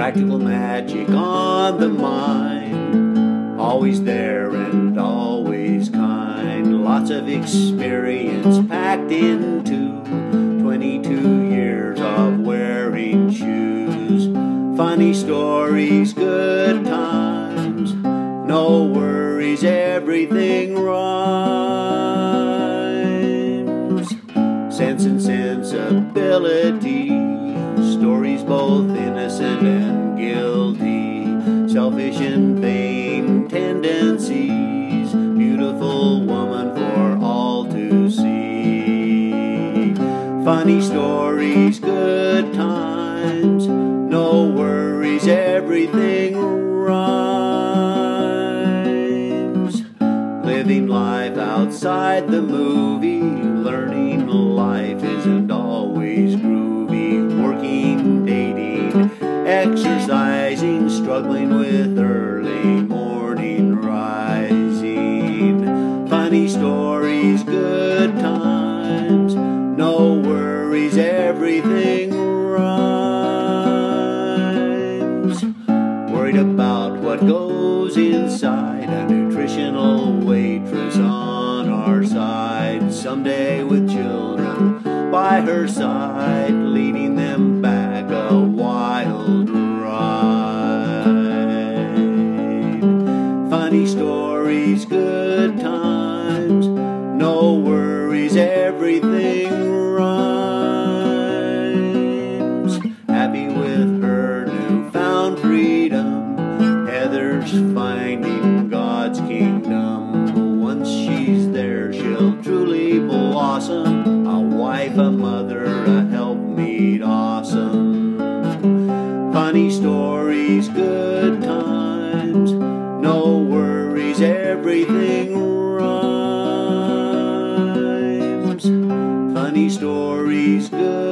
practical magic on the mind, always there and always kind. Lots of experience packed into 22 years of wearing shoes. Funny stories, good times, no worries, everything rhymes. Sense and sensibility, stories both innocent and guilty, selfish and vain tendencies, beautiful woman for all to see. Funny stories, good times, no worries, everything rhymes. Living life outside the movie, learning life isn't always groovy. Working, dating, exercising, struggling with early morning rising. Funny stories, good times, no worries, everything rhymes. Worried about what goes inside a nutritional waitress on our side, someday with children by her side, leading them back a wild ride. Funny stories, good times, no worries, everything rhymes. Happy with her newfound freedom, Heather's finding God's kingdom. Once she's there, she'll truly blossom, a wife, a mother, a helpmeet, awesome. Funny stories, good times, no worries, everything rhymes. Funny stories, good